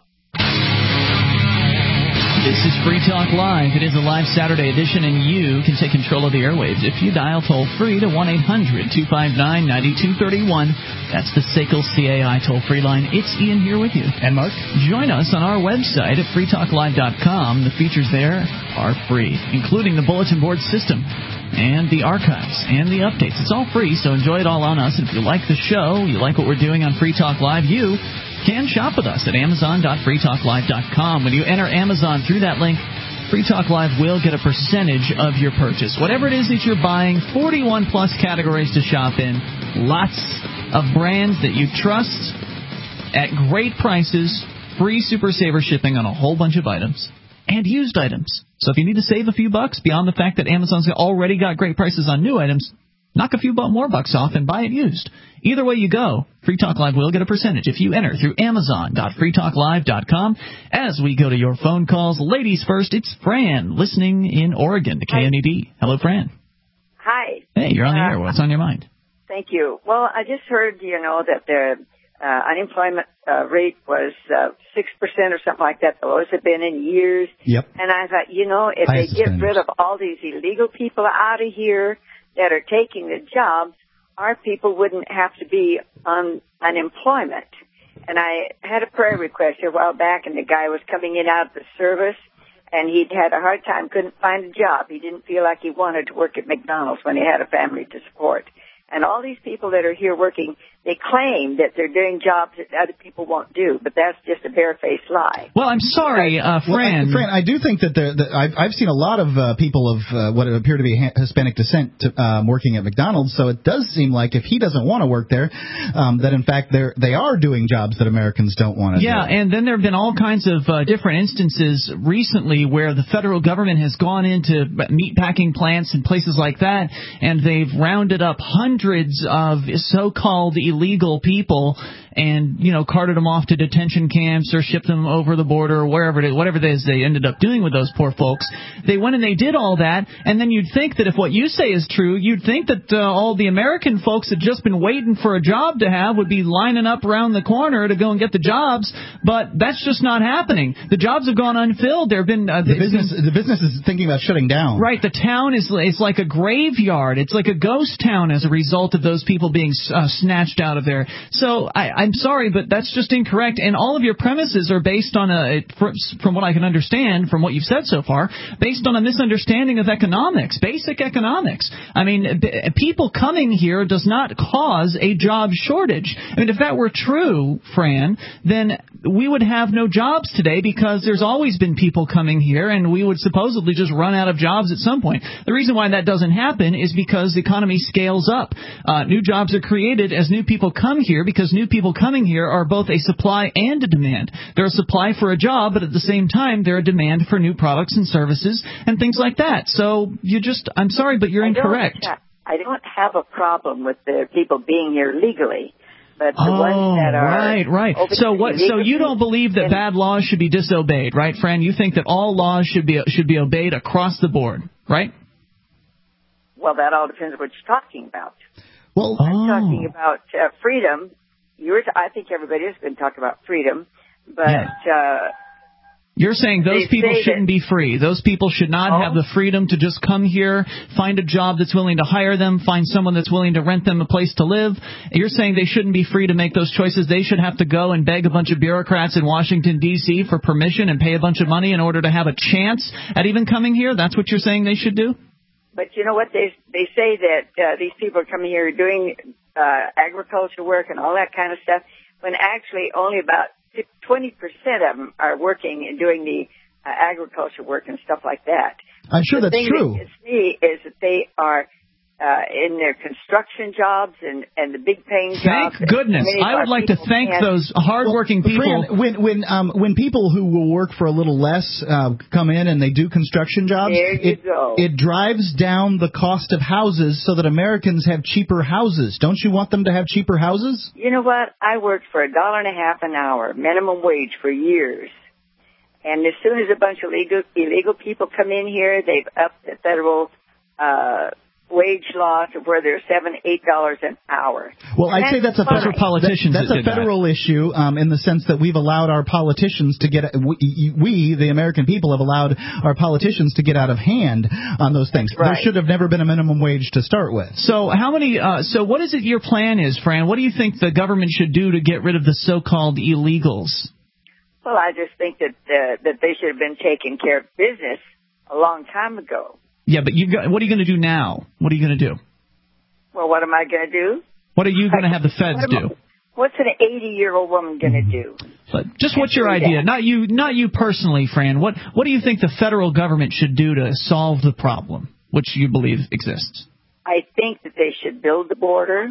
This is Free Talk Live. It is a live Saturday edition, and you can take control of the airwaves if you dial toll-free to one eight hundred two five nine nine two three one. That's the S A C L C A I toll-free line. It's Ian here with you. And Mark. Join us on our website at free talk live dot com. The features there are free, including the bulletin board system and the archives and the updates. It's all free, so enjoy it all on us. And if you like the show, you like what we're doing on Free Talk Live, you can shop with us at amazon dot free talk live dot com. When you enter Amazon through that link, Free Talk Live will get a percentage of your purchase. Whatever it is that you're buying, forty-one plus categories to shop in, lots of brands that you trust at great prices, free Super Saver shipping on a whole bunch of items, and used items. So if you need to save a few bucks beyond the fact that Amazon's already got great prices on new items, knock a few more bucks off and buy it used. Either way you go, Free Talk Live will get a percentage if you enter through amazon dot free talk live dot com. As we go to your phone calls, ladies first, it's Fran, listening in Oregon to K N E D. Hello, Fran. Hi. Hey, you're on the uh, air. What's on your mind? Thank you. Well, I just heard, you know, that the uh, unemployment uh, rate was uh, six percent or something like that, the lowest it's been in years. Yep. And I thought, you know, if Highest they get standards. rid of all these illegal people out of here that are taking the jobs, our people wouldn't have to be on unemployment. And I had a prayer request here a while back, and the guy was coming in out of the service, and he'd had a hard time, couldn't find a job. He didn't feel like he wanted to work at McDonald's when he had a family to support. And all these people that are here working, they claim that they're doing jobs that other people won't do, but that's just a barefaced lie. Well, I'm sorry, uh, Fran. Well, I, Fran, I do think that the, the, I've, I've seen a lot of uh, people of uh, what appear to be Hispanic descent to, um, working at McDonald's, so it does seem like if he doesn't want to work there, um, that in fact they're, they are doing jobs that Americans don't want to yeah, do. Yeah, and then there have been all kinds of uh, different instances recently where the federal government has gone into meatpacking plants and places like that, and they've rounded up hundreds of so-called illegal people and, you know, carted them off to detention camps or shipped them over the border or wherever it is, whatever it is they ended up doing with those poor folks. They went and they did all that, and then you'd think that if what you say is true, you'd think that uh, all the American folks that just been waiting for a job to have would be lining up around the corner to go and get the jobs, but that's just not happening. The jobs have gone unfilled. There have been uh, the business. Been, the business is thinking about shutting down. Right. The town is it's like a graveyard. It's like a ghost town as a result of those people being uh, snatched out of there. So I. I I'm sorry, but that's just incorrect. And all of your premises are based on a, from what I can understand, from what you've said so far, based on a misunderstanding of economics, basic economics. I mean, b- people coming here does not cause a job shortage. I mean, if that were true, Fran, then we would have no jobs today because there's always been people coming here, and we would supposedly just run out of jobs at some point. The reason why that doesn't happen is because the economy scales up. Uh, new jobs are created as new people come here because new people coming here are both a supply and a demand. They're a supply for a job, but at the same time, they're a demand for new products and services and things like that. So you just, I'm sorry, but you're I incorrect. Don't, I don't have a problem with the people being here legally. But the oh, ones that are right, right. So what? So you don't believe that bad laws should be disobeyed, right, Fran? You think that all laws should be should be obeyed across the board, right? Well, that all depends on what you're talking about. Well, I'm oh. talking about uh, freedom. You're, I think everybody is going to talk about freedom, but yeah. uh, you're saying those people shouldn't that, be free. Those people should not oh. have the freedom to just come here, find a job that's willing to hire them, find someone that's willing to rent them a place to live. You're saying they shouldn't be free to make those choices. They should have to go and beg a bunch of bureaucrats in Washington, D C for permission and pay a bunch of money in order to have a chance at even coming here? That's what you're saying they should do? But you know what? They they say that uh, these people are coming here doing uh, agriculture work and all that kind of stuff, when actually only about twenty percent of them are working and doing the uh, agriculture work and stuff like that. I'm sure the that's thing true. The thing that gets me is that they are uh, in their construction jobs and, and the big paying jobs. Thank goodness. I would like to thank can. those hardworking well, people. Fran, when when um, when people who will work for a little less uh, come in and they do construction jobs, there you it, go. it drives down the cost of houses so that Americans have cheaper houses. Don't you want them to have cheaper houses? You know what? I worked for a dollar and a half an hour, minimum wage, for years. And as soon as a bunch of illegal, illegal people come in here, they've upped the federal uh wage law to where they're seven, eight dollars an hour. Well, I'd say that's a federal politicians. That, that's a federal that. issue um, in the sense that we've allowed our politicians to get we, we, the American people, have allowed our politicians to get out of hand on those things. Right. There should have never been a minimum wage to start with. So, how many? Uh, so, what is it your plan is, Fran? What do you think the government should do to get rid of the so-called illegals? Well, I just think that uh, that they should have been taking care of business a long time ago. Yeah, but you got, what are you going to do now? What are you going to do? Well, what am I going to do? What are you going to have the feds do? What's an eighty-year-old woman going to do? But just what's your idea? That. Not you, not you personally, Fran. What What do you think the federal government should do to solve the problem, which you believe exists? I think that they should build the border,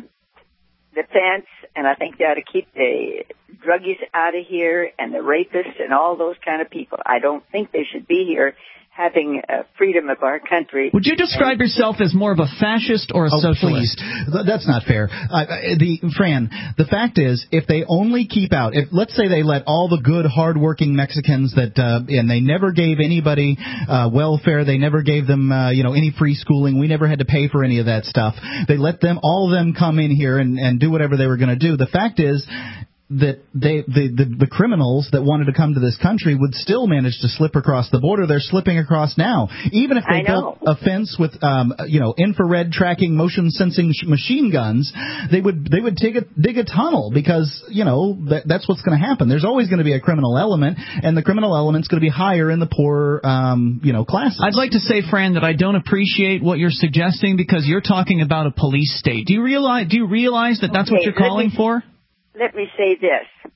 the fence, and I think they ought to keep the druggies out of here and the rapists and all those kind of people. I don't think they should be here having uh, freedom of our country. Would you describe yourself as more of a fascist or a oh, socialist? Please. That's not fair. Uh, the Fran, the fact is, if they only keep out, if let's say they let all the good, hardworking Mexicans that, uh, and they never gave anybody uh, welfare, they never gave them, uh, you know, any free schooling, we never had to pay for any of that stuff. They let them, all of them, come in here and, and do whatever they were going to do. The fact is that they, the, the, the criminals that wanted to come to this country would still manage to slip across the border. They're slipping across now. Even if they built a fence with, um, you know, infrared tracking, motion sensing sh- machine guns, they would they would dig a, dig a tunnel because, you know, that, that's what's going to happen. There's always going to be a criminal element, and the criminal element's going to be higher in the poorer, um, you know, classes. I'd like to say, Fran, that I don't appreciate what you're suggesting because you're talking about a police state. Do you realize? Do you realize that that's okay, what you're calling me, for? Let me say this.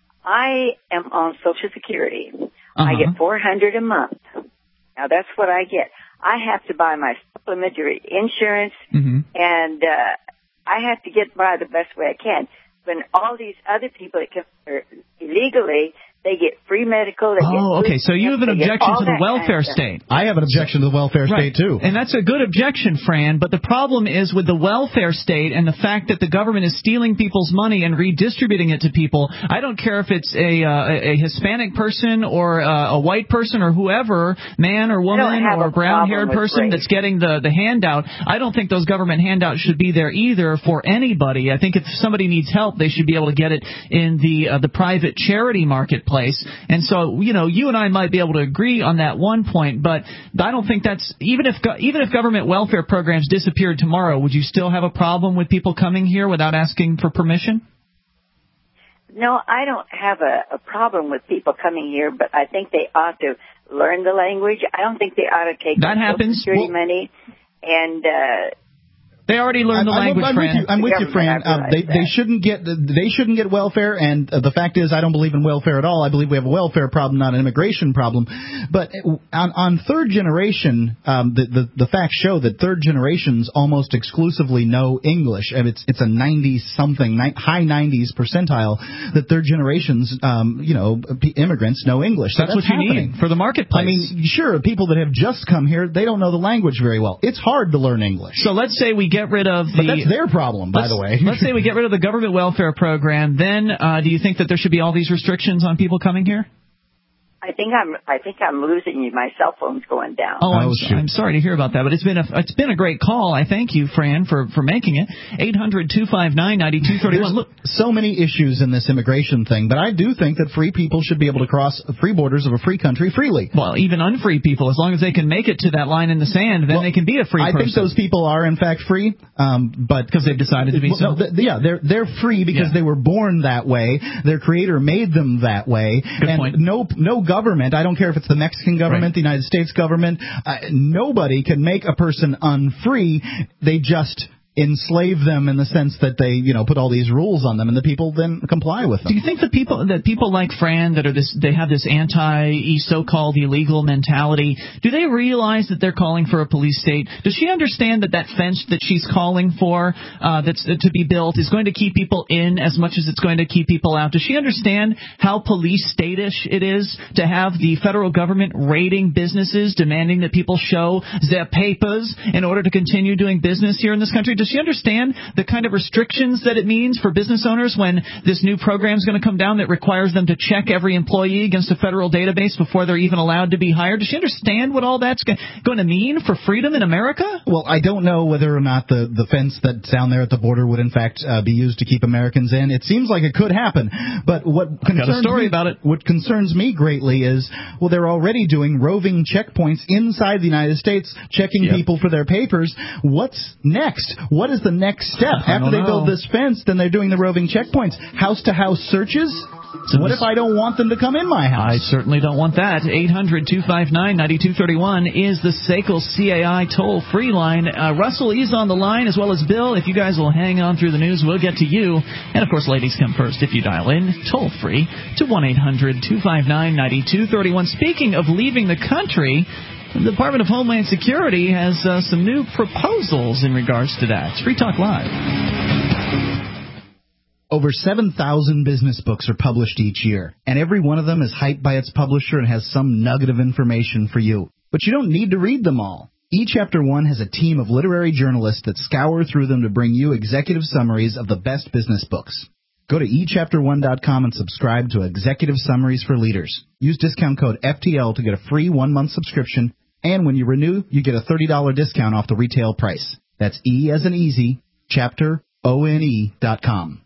I am on Social Security. Uh-huh. I get four hundred dollars a month. Now, that's what I get. I have to buy my supplementary insurance, mm-hmm. and uh, I have to get by the best way I can. When all these other people that come here illegally, they get free medical. They oh, get okay. So you have an objection to the welfare kind of state. I have an objection to the welfare right. state, too. And that's a good objection, Fran. But the problem is with the welfare state and the fact that the government is stealing people's money and redistributing it to people. I don't care if it's a uh, a Hispanic person or uh, a white person or whoever, man or woman or brown-haired person race. that's getting the, the handout. I don't think those government handouts should be there either for anybody. I think if somebody needs help, they should be able to get it in the uh, the private charity marketplace. And so, you know, you and I might be able to agree on that one point, but I don't think that's, even if even if government welfare programs disappeared tomorrow, would you still have a problem with people coming here without asking for permission? No, I don't have a, a problem with people coming here, but I think they ought to learn the language. I don't think they ought to take that happens. Social Security well, money and. Uh, They already learned the I'm, language, I'm, I'm Fran. with you, I'm with you, Fran. Uh, they, they shouldn't get they shouldn't get welfare, and uh, the fact is, I don't believe in welfare at all. I believe we have a welfare problem, not an immigration problem. But on, on third generation, um, the, the the facts show that third generations almost exclusively know English, and it's it's a ninety something, high nineties percentile that third generations, um, you know, immigrants know English. So that's, that's what you happening. need for the marketplace. I mean, sure, people that have just come here, they don't know the language very well. It's hard to learn English. So let's say we get Get rid of the, but that's their problem, by the way. Let's say we get rid of the government welfare program. Then, uh, do you think that there should be all these restrictions on people coming here? I think I'm. I think I'm losing you. My cell phone's going down. Oh, I'm, I'm sorry to hear about that, but it's been a it's been a great call. I thank you, Fran, for, for making it. eight hundred two five nine nine two three one. Look, so many issues in this immigration thing, but I do think that free people should be able to cross free borders of a free country freely. Well, even unfree people, as long as they can make it to that line in the sand, then well, they can be a free I person. I think those people are in fact free, um, but because they've decided to be well, so. No, th- yeah, they're they're free because yeah. they were born that way. Their creator made them that way. Good and point. No, no government. I don't care if it's the Mexican government, right. the United States government. Uh, nobody can make a person unfree. They just enslave them in the sense that they, you know, put all these rules on them, and the people then comply with them. Do you think that people that people like Fran that are this they have this anti so-called illegal mentality? Do they realize that they're calling for a police state? Does she understand that that fence that she's calling for uh, that's uh, to be built is going to keep people in as much as it's going to keep people out? Does she understand how police state-ish it is to have the federal government raiding businesses, demanding that people show their papers in order to continue doing business here in this country? Does she understand the kind of restrictions that it means for business owners when this new program is going to come down that requires them to check every employee against a federal database before they're even allowed to be hired? Does she understand what all that's going to mean for freedom in America? Well, I don't know whether or not the, the fence that's down there at the border would, in fact, uh, be used to keep Americans in. It seems like it could happen. But what I've got a story me, about it. What concerns me greatly is, well, they're already doing roving checkpoints inside the United States, checking yep. people for their papers. What's next? What is the next step? After they know. build this fence, then they're doing the roving checkpoints. House-to-house searches? So what if I don't want them to come in my house? I certainly don't want that. eight hundred two five nine nine two three one is the S A C L C A I toll-free line. Uh, Russell is on the line, as well as Bill. If you guys will hang on through the news, we'll get to you. And, of course, ladies come first if you dial in toll-free to one eight hundred two five nine nine two three one. Speaking of leaving the country, the Department of Homeland Security has uh, some new proposals in regards to that. It's Free Talk Live. Over seven thousand business books are published each year, and every one of them is hyped by its publisher and has some nugget of information for you. But you don't need to read them all. eChapter One has a team of literary journalists that scour through them to bring you executive summaries of the best business books. Go to e chapter one dot com and subscribe to Executive Summaries for Leaders. Use discount code F T L to get a free one-month subscription, and when you renew, you get a thirty dollars discount off the retail price. That's E as in easy, chapter O N E dot com.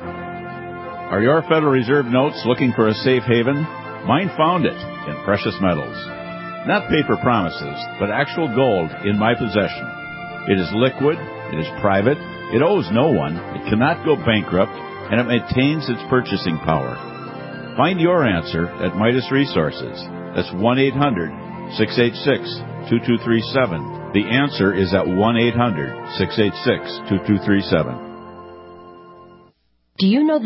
Are your Federal Reserve notes looking for a safe haven? Mine found it in precious metals. Not paper promises, but actual gold in my possession. It is liquid, it is private, it owes no one, it cannot go bankrupt, and it maintains its purchasing power. Find your answer at Midas Resources. That's one eight hundred six eight six two two three seven. The answer is at one eight hundred six eight six two two three seven. Do you know